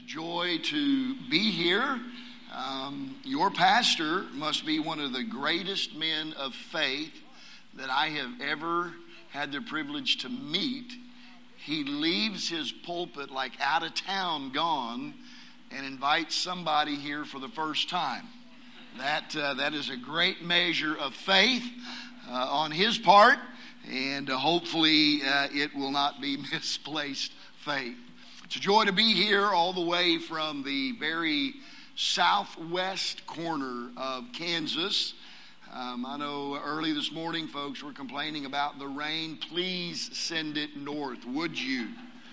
joy to be here. Your pastor must be one of the greatest men of faith that I have ever had the privilege to meet. He leaves his pulpit like out of town gone and invites somebody here for the first time. That is a great measure of faith on his part, and hopefully it will not be misplaced faith. It's a joy to be here all the way from the very southwest corner of Kansas. I know early this morning folks were complaining about the rain. Please send it north, would you?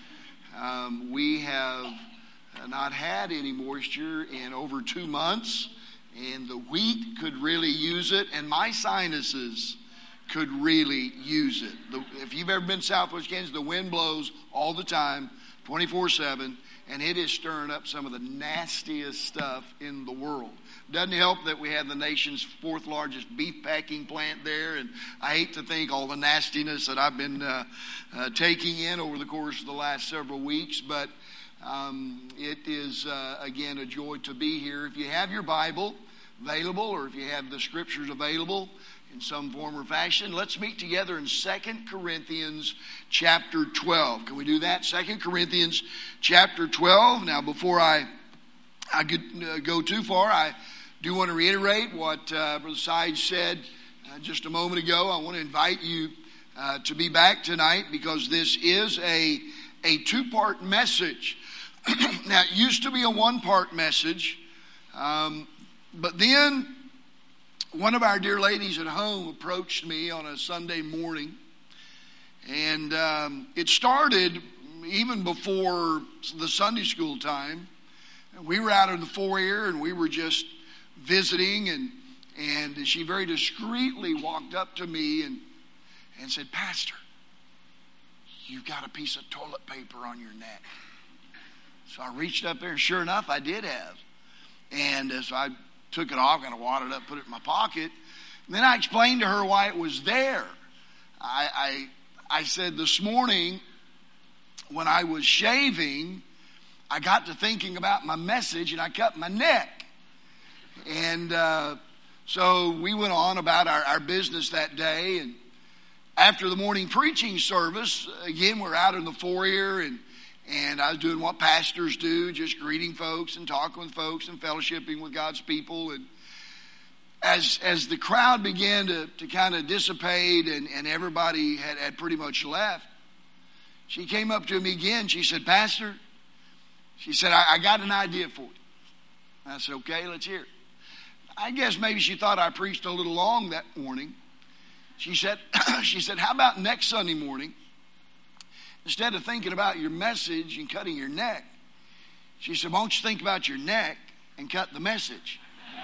We have not had any moisture in over 2 months, and the wheat could really use it, and my sinuses could really use it. If you've ever been southwest Kansas, the wind blows all the time, 24/7, and it is stirring up some of the nastiest stuff in the world. Doesn't help that we have the nation's 4th largest beef packing plant there, and I hate to think all the nastiness that I've been taking in over the course of the last several weeks, but it is, again, a joy to be here. If you have your Bible available, or if you have the Scriptures available in some form or fashion, let's meet together in 2 Corinthians chapter 12. Can we do that? 2 Corinthians chapter 12. Now, before I could go too far, I do want to reiterate what Brother Sides said just a moment ago. I want to invite you to be back tonight because this is a 2-part message. Now, it used to be a 1-part message, but then one of our dear ladies at home approached me on a Sunday morning, and it started even before the Sunday school time. We were out in the foyer, and we were just visiting, and she very discreetly walked up to me and said, "Pastor, you've got a piece of toilet paper on your neck." So I reached up there, and sure enough, I did have. And as I took it off, kind of wadded up, put it in my pocket. And then I explained to her why it was there. I said, this morning, when I was shaving, I got to thinking about my message, and I cut my neck. And so we went on about our business that day. And after the morning preaching service, again, we're out in the foyer, and I was doing what pastors do, just greeting folks and talking with folks and fellowshipping with God's people. And as the crowd began to kind of dissipate and everybody had pretty much left, she came up to me again. She said, "Pastor," she said, I got an idea for you. I said, "Okay, let's hear it." I guess maybe she thought I preached a little long that morning. She said, "How about next Sunday morning, instead of thinking about your message and cutting your neck," she said, "why don't you think about your neck and cut the message?"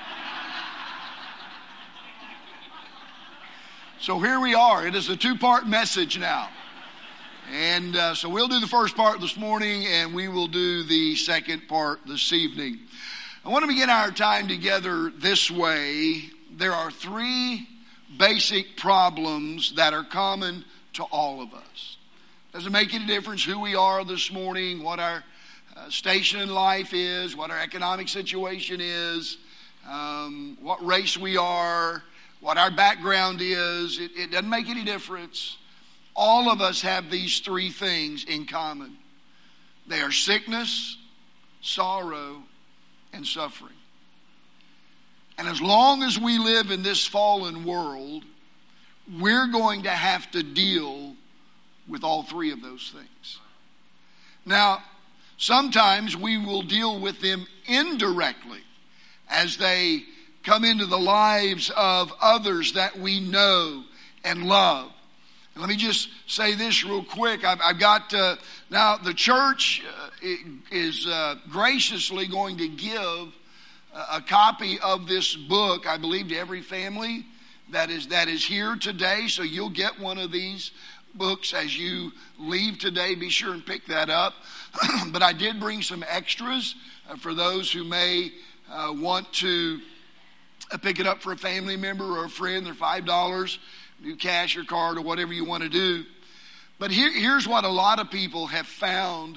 So here we are. It is a 2-part message now. And so we'll do the first part this morning, and we will do the second part this evening. I want to begin our time together this way. There are 3 basic problems that are common to all of us. Doesn't make any difference who we are this morning, what our station in life is, what our economic situation is, what race we are, what our background is. It doesn't make any difference. All of us have these 3 things in common. They are sickness, sorrow, and suffering. And as long as we live in this fallen world, we're going to have to deal with all 3 of those things. Now, sometimes we will deal with them indirectly as they come into the lives of others that we know and love. And let me just say this real quick. I've got, now the church is graciously going to give a copy of this book, I believe, to every family that is here today. So you'll get one of these books as you leave today. Be sure and pick that up. But I did bring some extras for those who may want to pick it up for a family member or a friend. They're $5. Do cash or card or whatever you want to do. But here's what a lot of people have found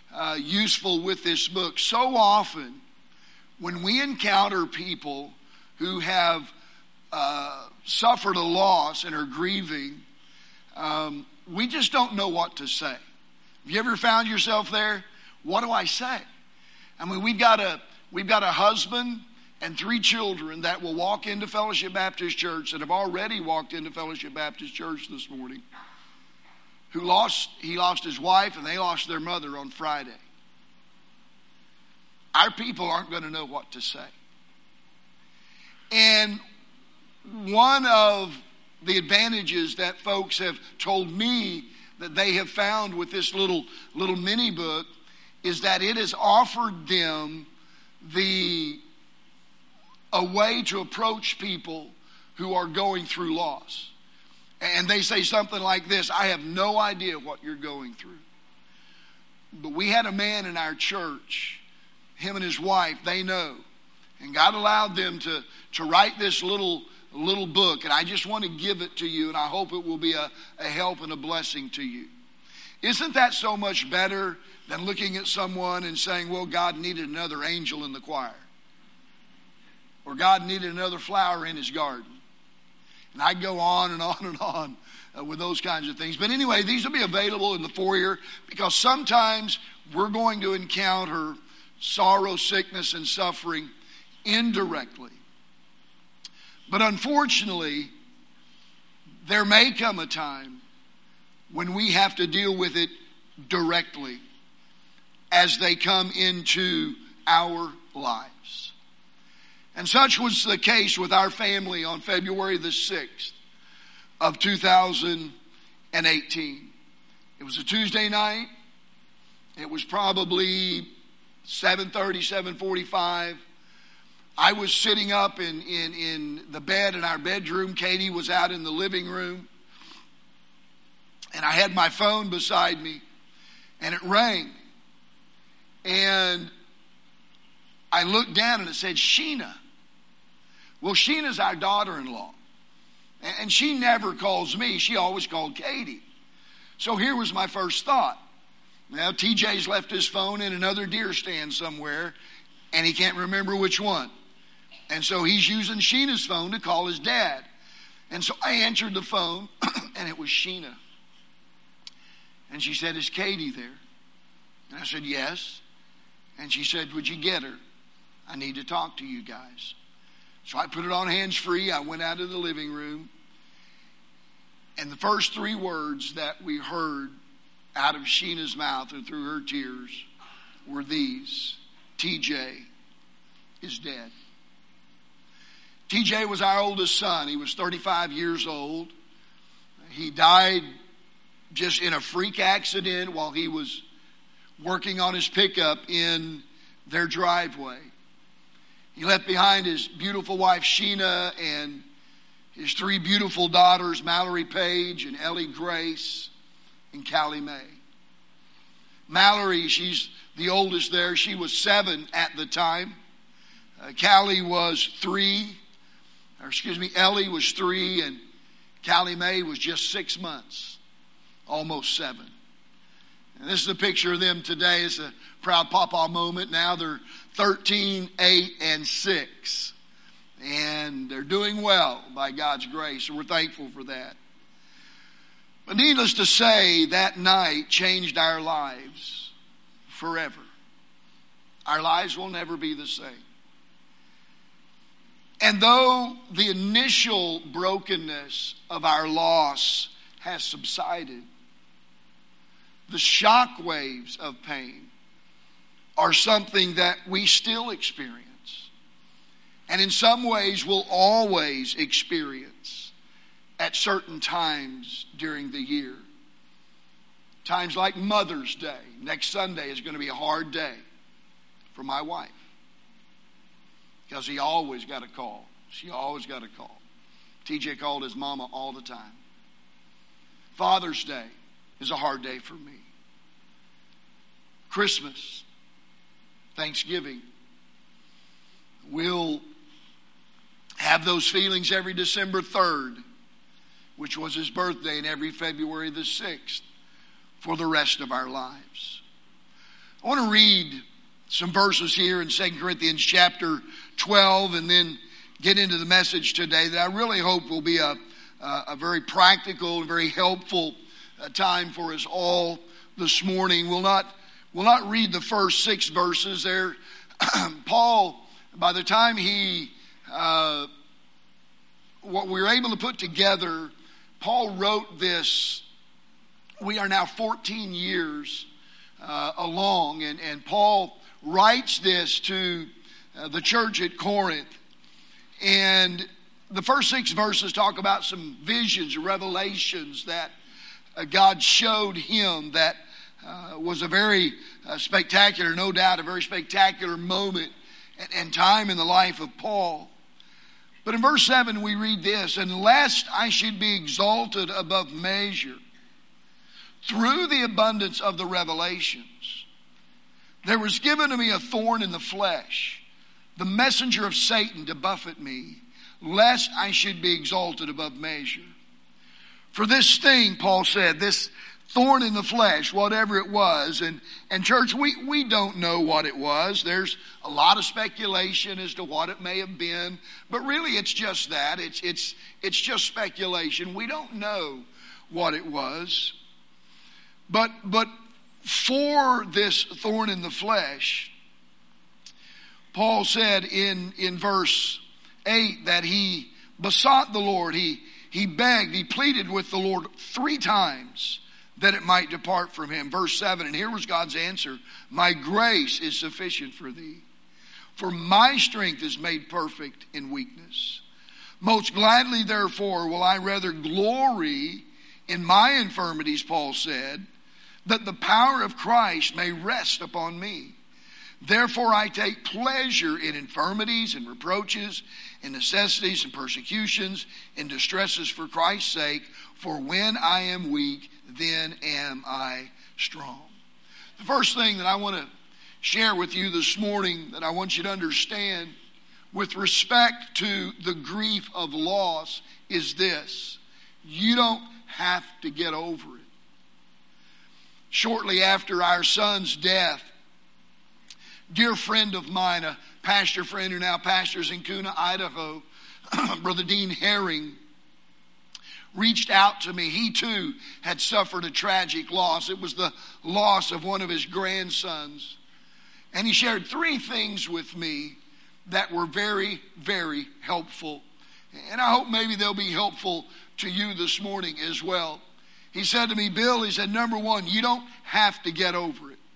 useful with this book. So often, when we encounter people who have suffered a loss and are grieving, we just don't know what to say. Have you ever found yourself there? What do I say? I mean, we've got a husband and 3 children that will walk into Fellowship Baptist Church, that have already walked into Fellowship Baptist Church this morning, he lost his wife and they lost their mother on Friday. Our people aren't going to know what to say. And one of the advantages that folks have told me that they have found with this little mini book is that it has offered them a way to approach people who are going through loss. And they say something like this: I have no idea what you're going through. But we had a man in our church, him and his wife, they know. And God allowed them to write this little book. And I just want to give it to you, and I hope it will be a help and a blessing to you. Isn't that so much better than looking at someone and saying, well, God needed another angel in the choir, or God needed another flower in his garden? And I go on and on and on with those kinds of things. But anyway, these will be available in the foyer, because sometimes we're going to encounter sorrow, sickness, and suffering indirectly. But unfortunately, there may come a time when we have to deal with it directly as they come into our lives. And such was the case with our family on February the 6th of 2018. It was a Tuesday night. It was probably 7:30, 7:45. I was sitting up in the bed in our bedroom. Katie was out in the living room. And I had my phone beside me, and it rang. And I looked down and it said, Sheena. Well, Sheena's our daughter-in-law. And she never calls me. She always called Katie. So here was my first thought. Now, TJ's left his phone in another deer stand somewhere, and he can't remember which one. And so he's using Sheena's phone to call his dad. And so I answered the phone, and it was Sheena. And she said, is Katie there? And I said, yes. And she said, would you get her? I need to talk to you guys. So I put it on hands-free. I went out of the living room. And the first 3 words that we heard out of Sheena's mouth and through her tears were these: TJ is dead. TJ was our oldest son. He was 35 years old. He died just in a freak accident while he was working on his pickup in their driveway. He left behind his beautiful wife, Sheena, and his 3 beautiful daughters, Mallory Page and Ellie Grace and Callie Mae. Mallory, she's the oldest there. She was 7 at the time. Ellie was 3, and Callie Mae was just 6 months, almost 7. And this is a picture of them today. It's a proud papa moment. Now they're 13, 8, and 6. And they're doing well by God's grace, and we're thankful for that. But needless to say, that night changed our lives forever. Our lives will never be the same. And though the initial brokenness of our loss has subsided, the shock waves of pain are something that we still experience. And in some ways will always experience at certain times during the year. Times like Mother's Day. Next Sunday is going to be a hard day for my wife, because he always got a call. She always got a call. TJ called his mama all the time. Father's Day is a hard day for me. Christmas, Thanksgiving, we'll have those feelings every December 3rd, which was his birthday, and every February the 6th for the rest of our lives. I want to read some verses here in 2 Corinthians chapter 12 and then get into the message today that I really hope will be a very practical and very helpful time for us all this morning. We'll not read the first 6 verses there. Paul, by the time what we were able to put together, Paul wrote this. We are now 14 years along, and Paul writes this to the church at Corinth. And the first 6 verses talk about some visions, revelations that God showed him that was a very spectacular, no doubt, a very spectacular moment and time in the life of Paul. But in verse 7 we read this, "And lest I should be exalted above measure through the abundance of the revelations, there was given to me a thorn in the flesh, the messenger of Satan to buffet me, lest I should be exalted above measure. For this thing," Paul said, this thorn in the flesh, whatever it was, and church, we don't know what it was. There's a lot of speculation as to what it may have been, but really it's just that. It's just speculation. We don't know what it was. But for this thorn in the flesh, Paul said in verse 8 that he besought the Lord, he begged, he pleaded with the Lord 3 times that it might depart from him. Verse 7, and here was God's answer: "My grace is sufficient for thee, for my strength is made perfect in weakness. Most gladly, therefore, will I rather glory in my infirmities," Paul said, "that the power of Christ may rest upon me. Therefore I take pleasure in infirmities and reproaches, in necessities and persecutions, in distresses for Christ's sake. For when I am weak, then am I strong." The first thing that I want to share with you this morning, that I want you to understand with respect to the grief of loss, is this: you don't have to get over it. Shortly after our son's death, dear friend of mine, a pastor friend who now pastors in Kuna, Idaho, Brother Dean Herring, reached out to me. He too had suffered a tragic loss. It was the loss of one of his grandsons. And he shared 3 things with me that were very, very helpful. And I hope maybe they'll be helpful to you this morning as well. He said to me, "Bill," he said, "number 1, you don't have to get over it."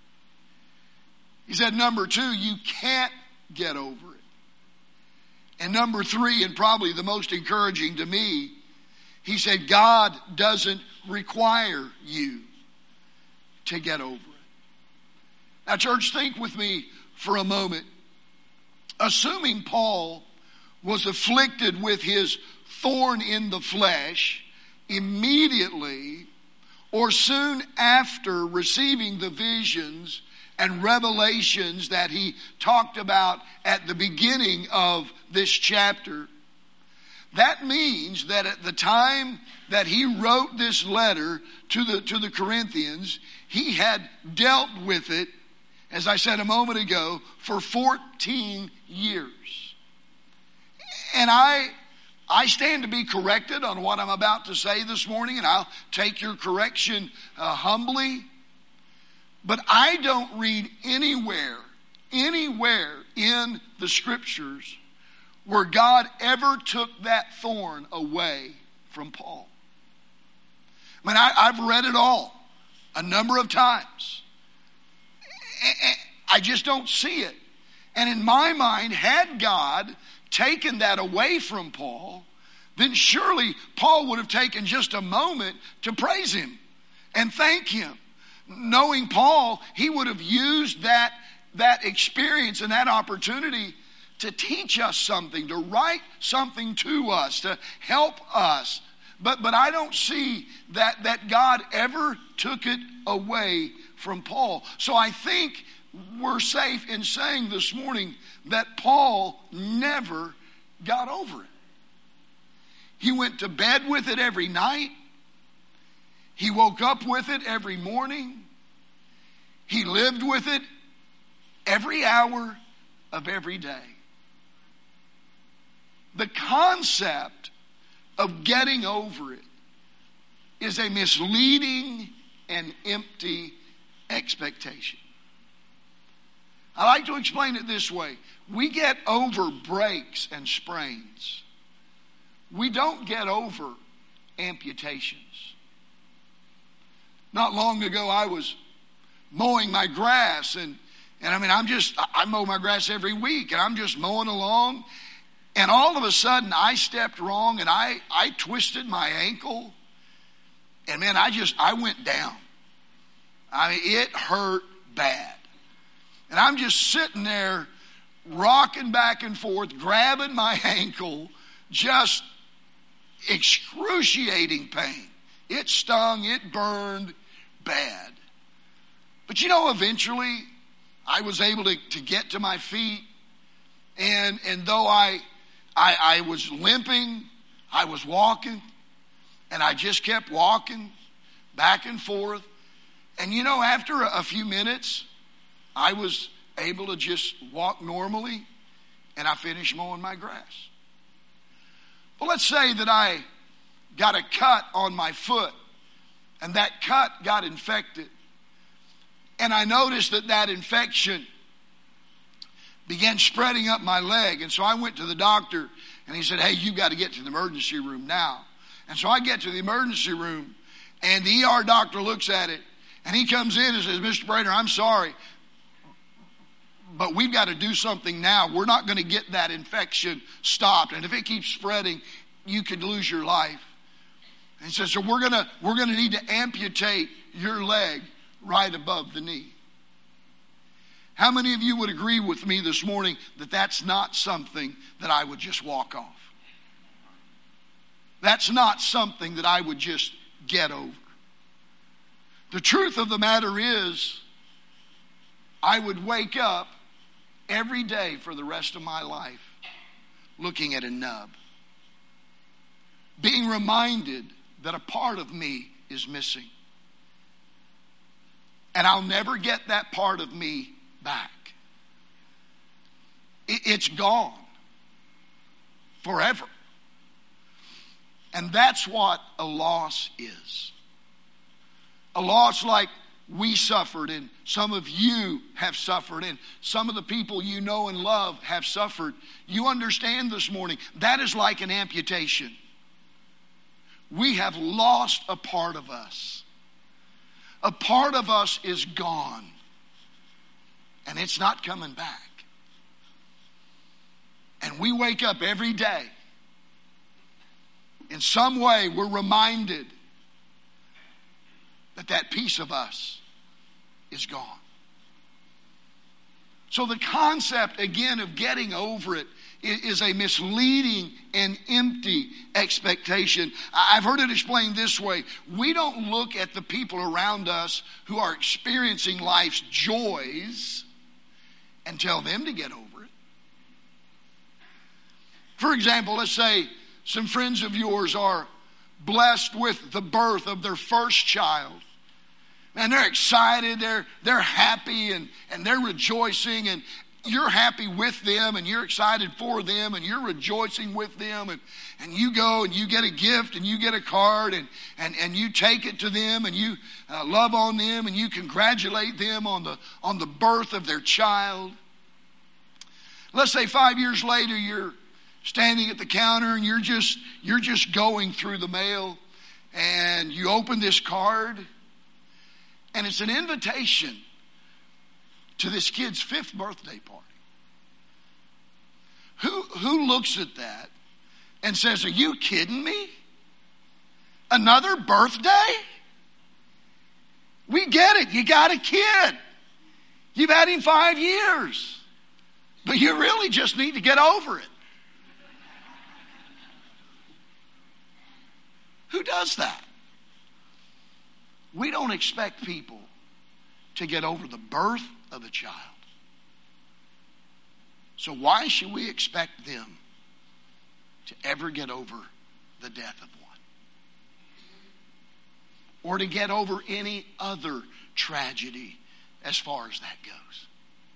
He said, "Number 2, you can't get over it. And number 3, and probably the most encouraging to me, he said, God doesn't require you to get over it." Now, church, think with me for a moment. Assuming Paul was afflicted with his thorn in the flesh immediately or soon after receiving the visions and revelations that he talked about at the beginning of this chapter, that means that at the time that he wrote this letter to the Corinthians, he had dealt with it, as I said a moment ago, for 14 years. And I stand to be corrected on what I'm about to say this morning, and I'll take your correction humbly. But I don't read anywhere in the scriptures where God ever took that thorn away from Paul. I mean, I've read it all a number of times. I just don't see it. And in my mind, had God taken that away from Paul, then surely Paul would have taken just a moment to praise him and thank him. Knowing Paul, he would have used that experience and that opportunity to teach us something, to write something to us, to help us. But I don't see that God ever took it away from Paul. So I think we're safe in saying this morning that Paul never got over it. He went to bed with it every night. He woke up with it every morning. He lived with it every hour of every day. The concept of getting over it is a misleading and empty expectation. I like to explain it this way. We get over breaks and sprains. We don't get over amputations. Not long ago, I was mowing my grass, and I mow my grass every week, and I'm just mowing along, and all of a sudden I stepped wrong, and I twisted my ankle, and man, I went down. It hurt bad. And I'm just sitting there rocking back and forth, grabbing my ankle, just excruciating pain. It stung, it burned bad. But eventually I was able to get to my feet. And though I was limping, I was walking. And I just kept walking back and forth. And after a few minutes, I was able to just walk normally, and I finished mowing my grass. Well, let's say that I got a cut on my foot, and that cut got infected. And I noticed that infection began spreading up my leg. And so I went to the doctor, and he said, hey, you've got to get to the emergency room now. And so I get to the emergency room, and the ER doctor looks at it, and he comes in and says, Mr. Brader, I'm sorry, but we've got to do something now. We're not going to get that infection stopped. And if it keeps spreading, you could lose your life. And he says, so we're going to need to amputate your leg right above the knee. How many of you would agree with me this morning that that's not something that I would just walk off? That's not something that I would just get over. The truth of the matter is, I would wake up every day for the rest of my life looking at a nub, being reminded that a part of me is missing. And I'll never get that part of me back. It's gone forever. And that's what a loss is. A loss like we suffered, and some of you have suffered, and some of the people you know and love have suffered. You understand this morning, that is like an amputation. We have lost a part of us. A part of us is gone, and it's not coming back. And we wake up every day. In some way, we're reminded that piece of us is gone. So the concept, again, of getting over it is a misleading and empty expectation. I've heard it explained this way. We don't look at the people around us who are experiencing life's joys and tell them to get over it. For example, let's say some friends of yours are blessed with the birth of their first child. And they're excited, they're happy, and they're rejoicing, and you're happy with them, and you're excited for them, and you're rejoicing with them, and you go and you get a gift, and you get a card, and you take it to them, and you love on them, and you congratulate them on the birth of their child. Let's say 5 years later, you're standing at the counter, and you're just going through the mail, and you open this card, and it's an invitation to this kid's 5th birthday party. Who looks at that and says, are you kidding me? Another birthday? We get it. You got a kid. You've had him 5 years. But you really just need to get over it. Who does that? We don't expect people to get over the birth of a child. So why should we expect them to ever get over the death of one? Or to get over any other tragedy as far as that goes.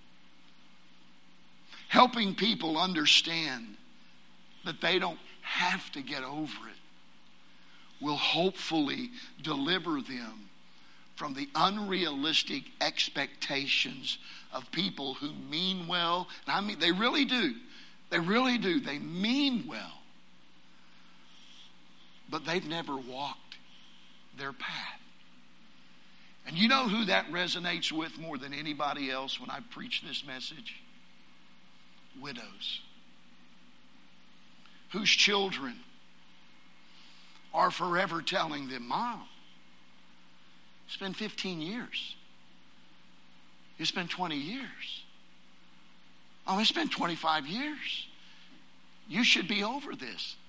Helping people understand that they don't have to get over it will hopefully deliver them from the unrealistic expectations of people who mean well. And I mean, they really do. They really do. They mean well. But they've never walked their path. And you know who that resonates with more than anybody else when I preach this message? Widows. Whose children are forever telling them, Mom, it's been 15 years. It's been 20 years. Oh, it's been 25 years. You should be over this.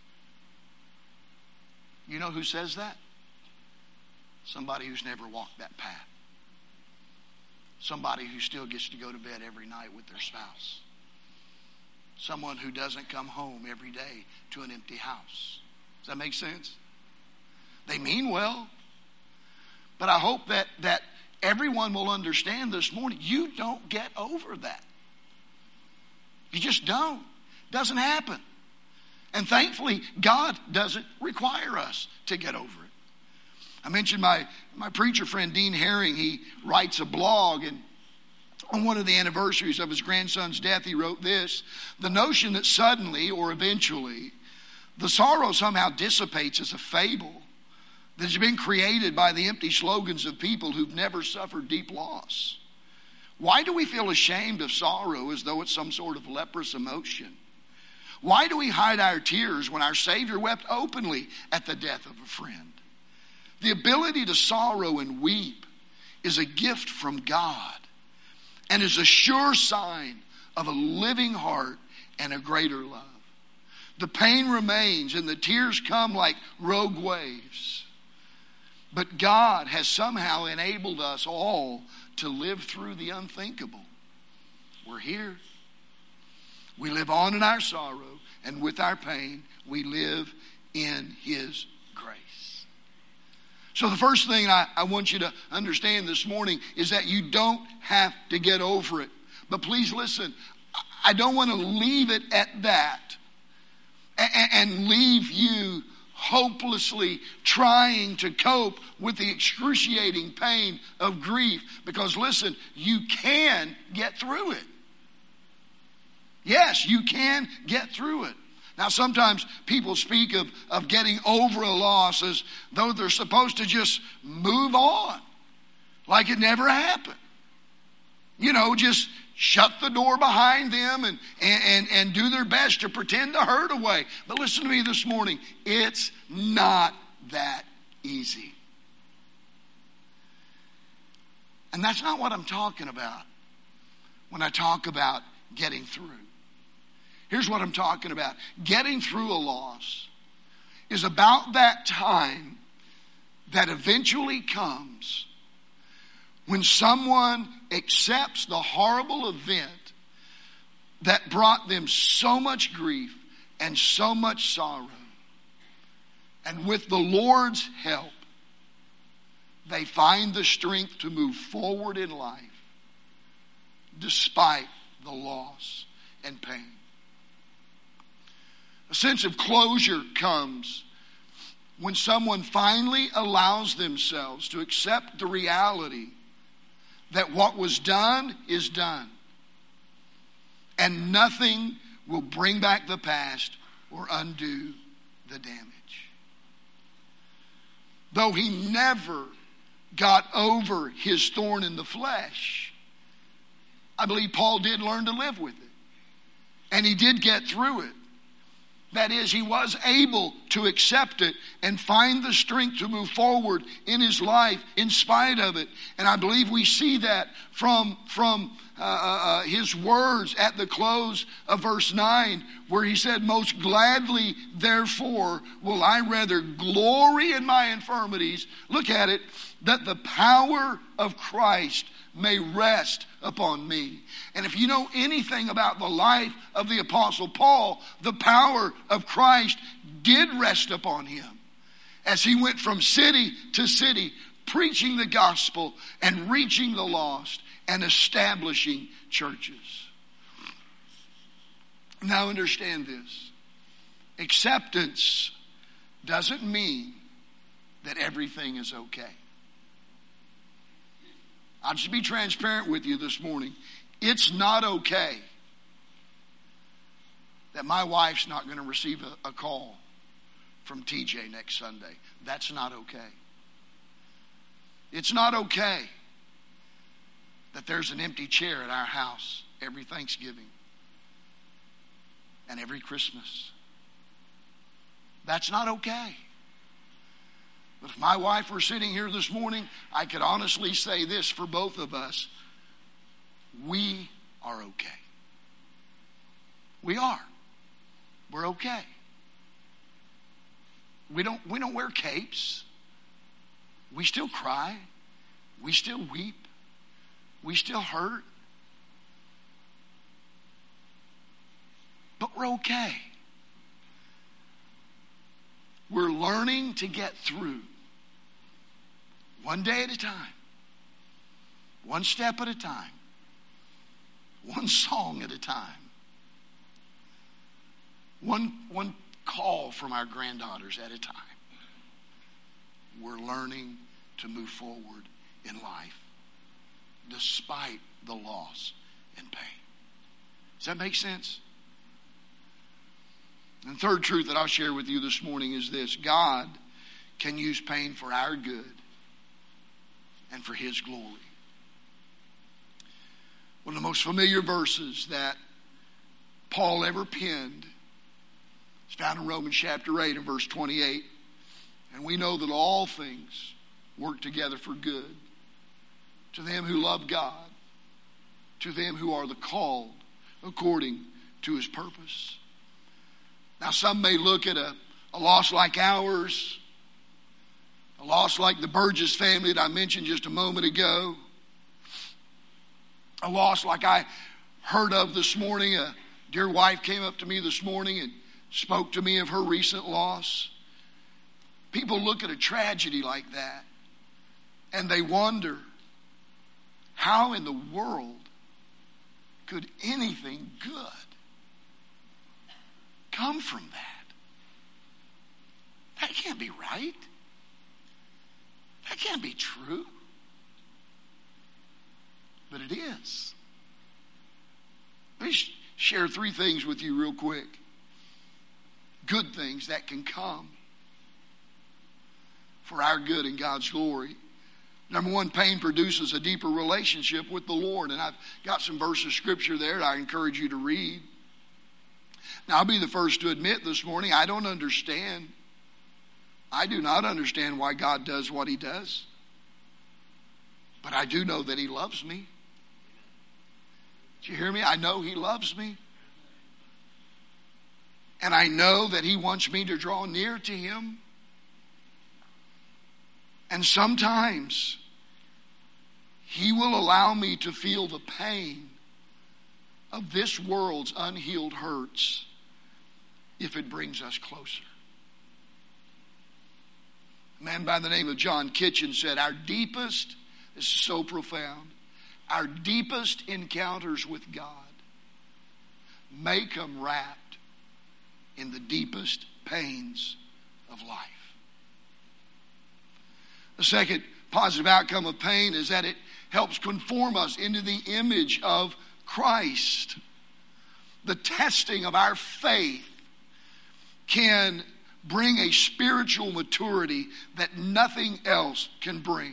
You know who says that? Somebody who's never walked that path. Somebody who still gets to go to bed every night with their spouse. Someone who doesn't come home every day to an empty house. Does that make sense? They mean well. But I hope that everyone will understand this morning, you don't get over that. You just don't. Doesn't happen. And thankfully, God doesn't require us to get over it. I mentioned my preacher friend, Dean Herring. He writes a blog, and on one of the anniversaries of his grandson's death, he wrote this: the notion that suddenly or eventually the sorrow somehow dissipates is a fable that has been created by the empty slogans of people who've never suffered deep loss. Why do we feel ashamed of sorrow as though it's some sort of leprous emotion? Why do we hide our tears when our Savior wept openly at the death of a friend? The ability to sorrow and weep is a gift from God and is a sure sign of a living heart and a greater love. The pain remains and the tears come like rogue waves. But God has somehow enabled us all to live through the unthinkable. We're here. We live on in our sorrow, and with our pain, we live in His grace. So the first thing I want you to understand this morning is that you don't have to get over it. But please listen, I don't want to leave it at that and leave you hopelessly trying to cope with the excruciating pain of grief. Because listen, you can get through it. Yes, you can get through it. Now, sometimes people speak of getting over a loss as though they're supposed to just move on, like it never happened. You know, just shut the door behind them and do their best to pretend the hurt away. But listen to me this morning. It's not that easy. And that's not what I'm talking about when I talk about getting through. Here's what I'm talking about. Getting through a loss is about that time that eventually comes when someone accepts the horrible event that brought them so much grief and so much sorrow. And with the Lord's help, they find the strength to move forward in life despite the loss and pain. A sense of closure comes when someone finally allows themselves to accept the reality that what was done is done. And nothing will bring back the past or undo the damage. Though he never got over his thorn in the flesh, I believe Paul did learn to live with it. And he did get through it. That is, he was able to accept it and find the strength to move forward in his life in spite of it. And I believe we see that from his words at the close of verse 9, where he said, "Most gladly, therefore, will I rather glory in my infirmities." Look at it, "that the power of Christ may rest upon me." And if you know anything about the life of the Apostle Paul, the power of Christ did rest upon him as he went from city to city preaching the gospel and reaching the lost and establishing churches. Now understand this. Acceptance doesn't mean that everything is okay. I'll just be transparent with you this morning. It's not okay that my wife's not going to receive a call from TJ next Sunday. That's not okay. It's not okay that there's an empty chair at our house every Thanksgiving and every Christmas. That's not okay. But if my wife were sitting here this morning, I could honestly say this for both of us. We are okay. We are. We're okay. We don't wear capes. We still cry. We still weep. We still hurt. But we're okay. We're learning to get through. One day at a time. One step at a time. One song at a time. One call from our granddaughters at a time. We're learning to move forward in life despite the loss and pain. Does that make sense? And the third truth that I'll share with you this morning is this. God can use pain for our good and for His glory. One of the most familiar verses that Paul ever penned is found in Romans chapter 8 and verse 28. And we know that all things work together for good to them who love God, to them who are the called according to His purpose. Now some may look at a loss like ours, a loss like the Burgess family that I mentioned just a moment ago, a loss like I heard of this morning. A dear wife came up to me this morning and spoke to me of her recent loss. People look at a tragedy like that and they wonder, how in the world could anything good come from that? That can't be right. That can't be true. But it is. Let me share three things with you real quick. Good things that can come for our good and God's glory. Number one, pain produces a deeper relationship with the Lord. And I've got some verses of scripture there that I encourage you to read. Now, I'll be the first to admit this morning, I don't understand. I do not understand why God does what He does. But I do know that He loves me. Did you hear me? I know He loves me. And I know that He wants me to draw near to Him. And sometimes He will allow me to feel the pain of this world's unhealed hurts if it brings us closer. A man by the name of John Kitchen said, our deepest, this is so profound, our deepest encounters with God may come wrapped in the deepest pains of life. The second positive outcome of pain is that it helps conform us into the image of Christ. The testing of our faith can bring a spiritual maturity that nothing else can bring.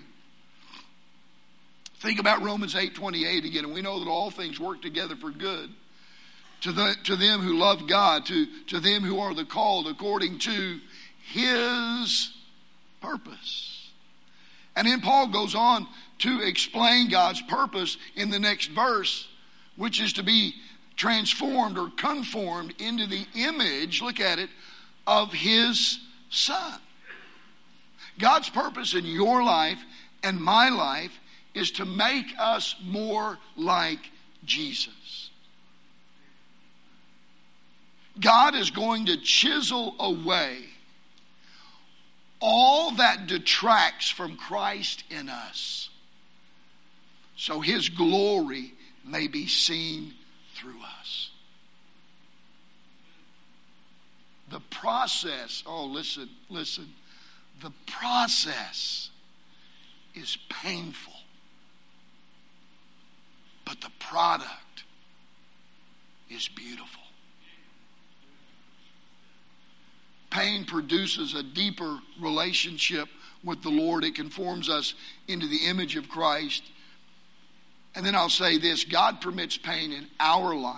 Think about Romans 8:28 again, and we know that all things work together for good to them who love God, to them who are the called according to His purpose. And then Paul goes on to explain God's purpose in the next verse, which is to be transformed or conformed into the image, look at it, of His Son. God's purpose in your life and my life is to make us more like Jesus. God is going to chisel away all that detracts from Christ in us so His glory may be seen through us. The process, listen. The process is painful, but the product is beautiful. Pain produces a deeper relationship with the Lord. It conforms us into the image of Christ. And then I'll say this: God permits pain in our life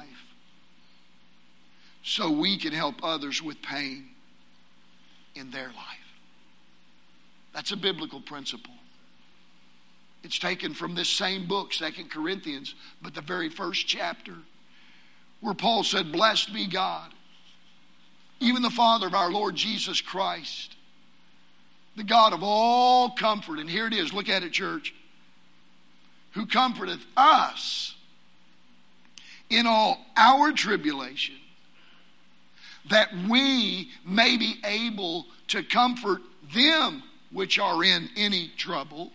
so we can help others with pain in their life. That's a biblical principle. It's taken from this same book, 2 Corinthians, but the very first chapter, where Paul said, "Blessed be God, even the Father of our Lord Jesus Christ, the God of all comfort." And here it is, look at it, church. "Who comforteth us in all our tribulation, that we may be able to comfort them which are in any trouble,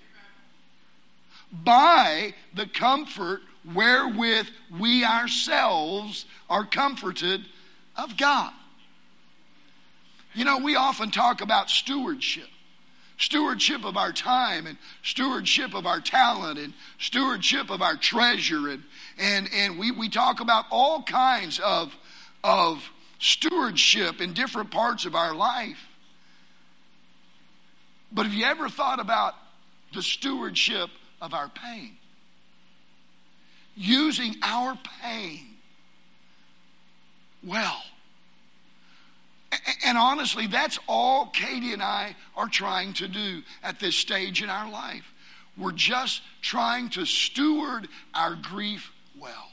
by the comfort wherewith we ourselves are comforted of God." You know, we often talk about stewardship. Stewardship of our time, and stewardship of our talent, and stewardship of our treasure. And we talk about all kinds of stewardship in different parts of our life. But have you ever thought about the stewardship of our pain? Using our pain well. And honestly, that's all Katie and I are trying to do at this stage in our life. We're just trying to steward our grief well.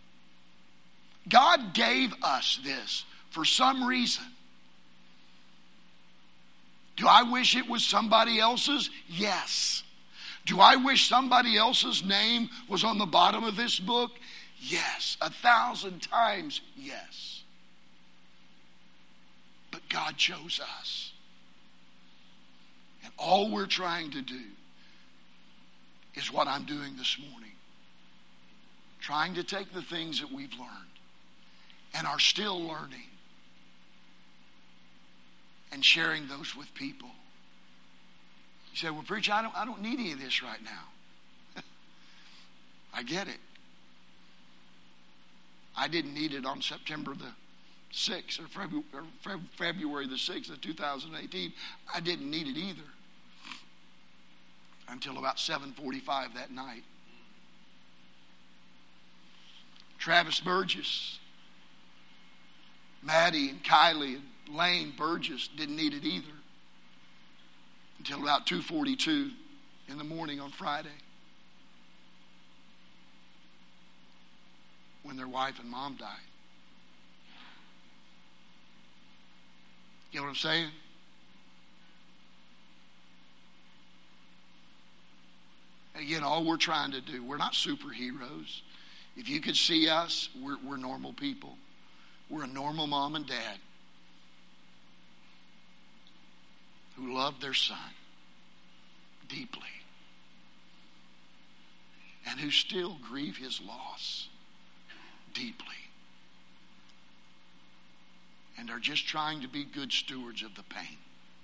God gave us this for some reason. Do I wish it was somebody else's? Yes. Do I wish somebody else's name was on the bottom of this book? Yes. 1,000 times yes. But God chose us. And all we're trying to do is what I'm doing this morning. Trying to take the things that we've learned and are still learning and sharing those with people. You say, "Well, preacher, I don't need any of this right now." I get it. I didn't need it on September the 6th or February the 6th of 2018. I didn't need it either until about 7:45 that night. Travis Burgess, Maddie and Kylie and Lane Burgess didn't need it either until about 2:42 in the morning on Friday, when their wife and mom died. You know what I'm saying? Again, all we're trying to do, we're not superheroes. If you could see us, we're normal people. We're a normal mom and dad who love their son deeply and who still grieve his loss deeply and are just trying to be good stewards of the pain.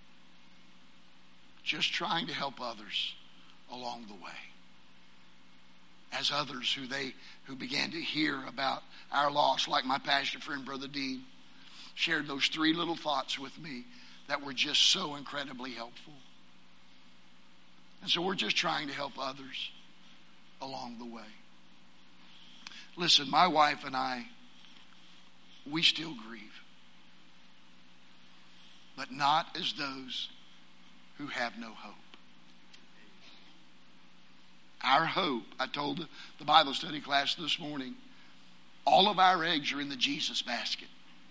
Just trying to help others along the way. As others who began to hear about our loss, like my pastor friend, Brother Dean, shared those 3 little thoughts with me that were just so incredibly helpful. And so we're just trying to help others along the way. Listen, my wife and I, we still grieve. But not as those who have no hope. Our hope, I told the Bible study class this morning, all of our eggs are in the Jesus basket.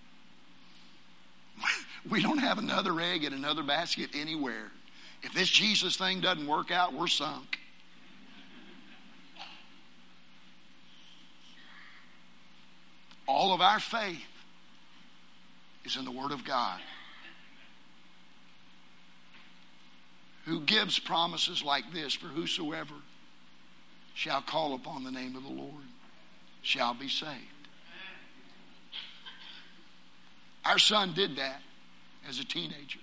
We don't have another egg in another basket anywhere. If this Jesus thing doesn't work out, we're sunk. All of our faith is in the Word of God, who gives promises like this: "For whosoever shall call upon the name of the Lord shall be saved. Our son did that as a teenager.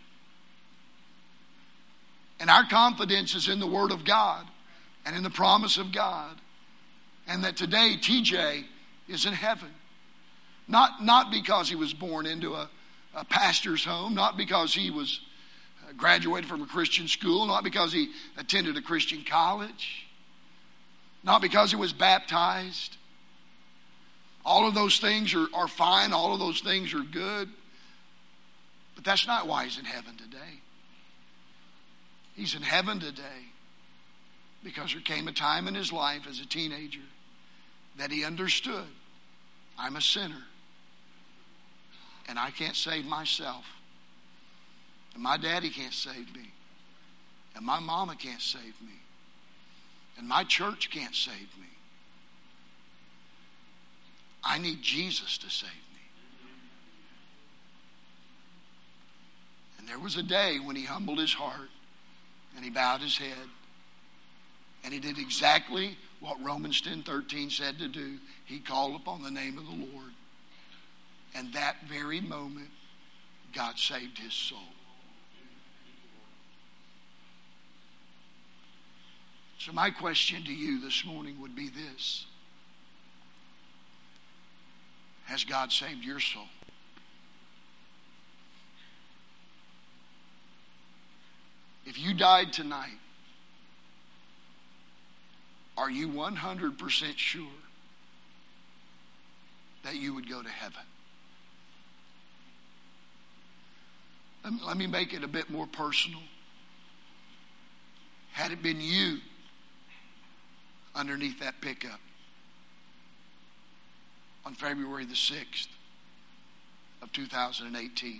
And our confidence is in the Word of God and in the promise of God. And that today TJ is in heaven. Not because he was born into a pastor's home, not because he was graduated from a Christian school, not because he attended a Christian college, not because he was baptized. All of those things are fine. All of those things are good. But that's not why he's in heaven today. He's in heaven today because there came a time in his life as a teenager that he understood, I'm a sinner and I can't save myself. And my daddy can't save me. And my mama can't save me. And my church can't save me. I need Jesus to save me. And there was a day when he humbled his heart and he bowed his head and he did exactly what Romans 10:13 said to do. He called upon the name of the Lord. And that very moment, God saved his soul. So my question to you this morning would be this. Has God saved your soul? If you died tonight, are you 100% sure that you would go to heaven? Let me make it a bit more personal. Had it been you underneath that pickup on February the 6th of 2018,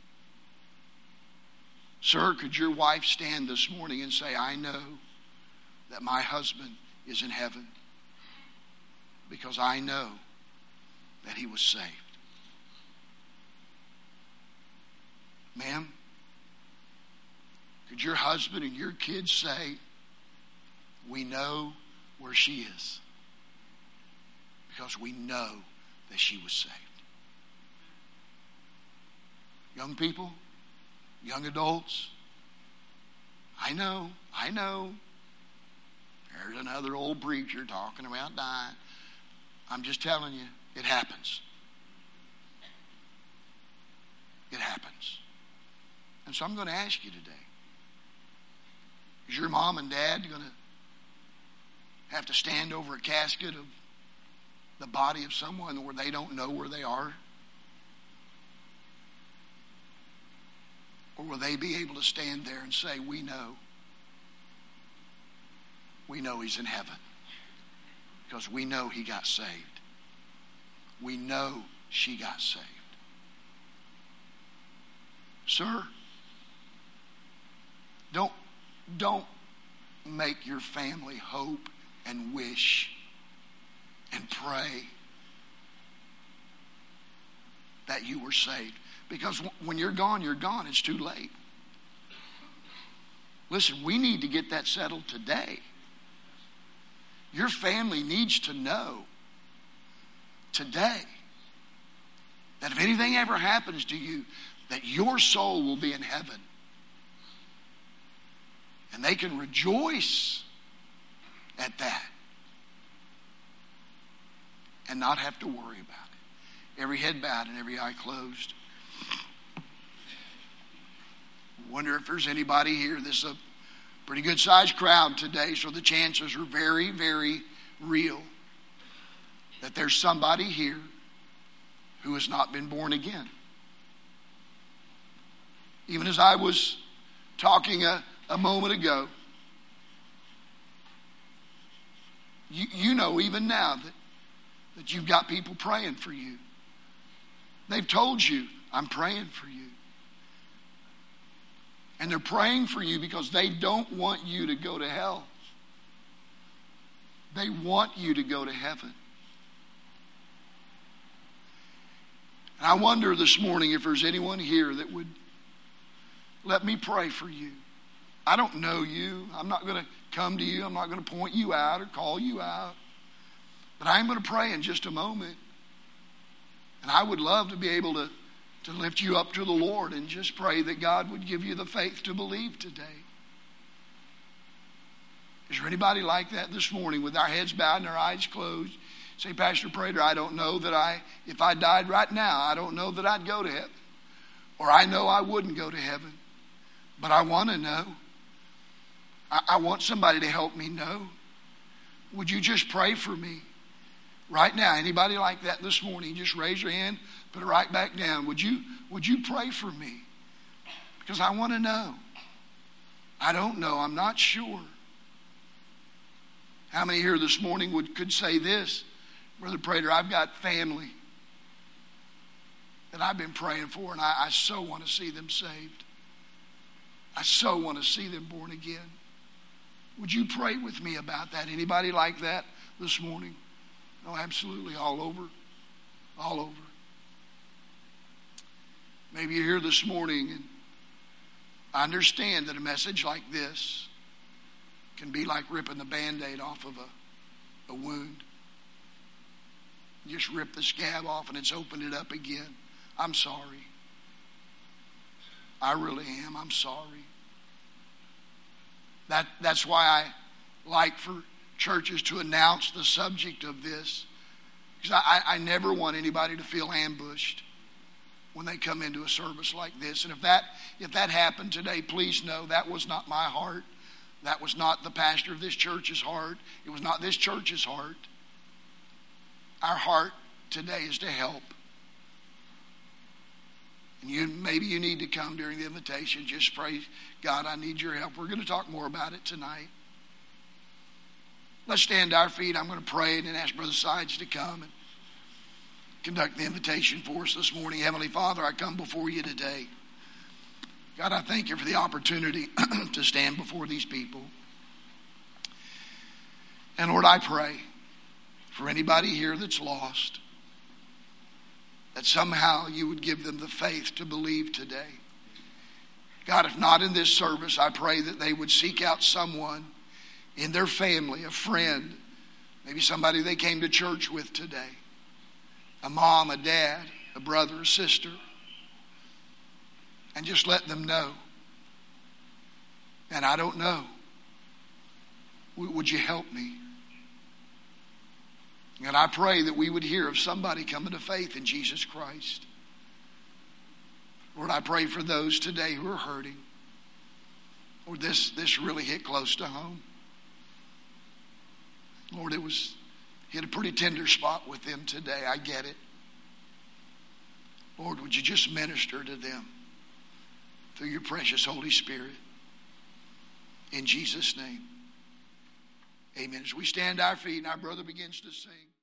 sir, could your wife stand this morning and say, I know that my husband is in heaven because I know that he was saved? Ma'am, could your husband and your kids say, we know where she is because we know that she was saved? Young people, young adults, I know. There's another old preacher talking about dying. I'm just telling you, it happens. It happens. And so I'm going to ask you today, is your mom and dad going to have to stand over a casket of the body of someone where they don't know where they are? Or will they be able to stand there and say, we know he's in heaven because we know he got saved. We know she got saved. Sir, don't make your family hope and wish and pray that you were saved. Because when you're gone, it's too late. Listen, we need to get that settled today. Your family needs to know today that if anything ever happens to you, that your soul will be in heaven. And they can rejoice at that and not have to worry about it. Every head bowed and every eye closed. Wonder if there's anybody here. This is a pretty good sized crowd today, so the chances are very, very real that there's somebody here who has not been born again. Even as I was talking a moment ago, you know even now that you've got people praying for you. They've told you, I'm praying for you. And they're praying for you because they don't want you to go to hell. They want you to go to heaven. And I wonder this morning if there's anyone here that would let me pray for you. I don't know you. I'm not going to come to you. I'm not going to point you out or call you out. But I'm going to pray in just a moment. And I would love to be able to lift you up to the Lord and just pray that God would give you the faith to believe today. Is there anybody like that this morning with our heads bowed and our eyes closed? Say, Pastor Prater, I don't know that if I died right now, I don't know that I'd go to heaven. Or I know I wouldn't go to heaven. But I want to know. I want somebody to help me know. Would you just pray for me? Right now, anybody like that this morning, just raise your hand, put it right back down. Would you pray for me? Because I want to know. I don't know. I'm not sure. How many here this morning could say this? Brother Prater, I've got family that I've been praying for, and I so want to see them saved. I so want to see them born again. Would you pray with me about that? Anybody like that this morning? Oh, absolutely. All over. All over. Maybe you're here this morning and I understand that a message like this can be like ripping the Band-Aid off of a wound. You just rip the scab off and it's opened it up again. I'm sorry. I really am. I'm sorry. That's why I like for churches to announce the subject of this. Because I never want anybody to feel ambushed when they come into a service like this. And if that happened today, please know that was not my heart. That was not the pastor of this church's heart. It was not this church's heart. Our heart today is to help. And maybe you need to come during the invitation. Just pray, God, I need your help. We're going to talk more about it tonight. Let's stand to our feet. I'm going to pray and then ask Brother Sides to come and conduct the invitation for us this morning. Heavenly Father, I come before you today. God, I thank you for the opportunity to stand before these people. And Lord, I pray for anybody here that's lost, that somehow you would give them the faith to believe today. God, if not in this service, I pray that they would seek out someone in their family, a friend, maybe somebody they came to church with today, a mom, a dad, a brother, a sister, and just let them know. And I don't know. Would you help me? And I pray that we would hear of somebody coming to faith in Jesus Christ. Lord, I pray for those today who are hurting. Lord, this really hit close to home. Lord, it hit a pretty tender spot with them today. I get it. Lord, would you just minister to them through your precious Holy Spirit. In Jesus' name. Amen. As we stand to our feet and our brother begins to sing.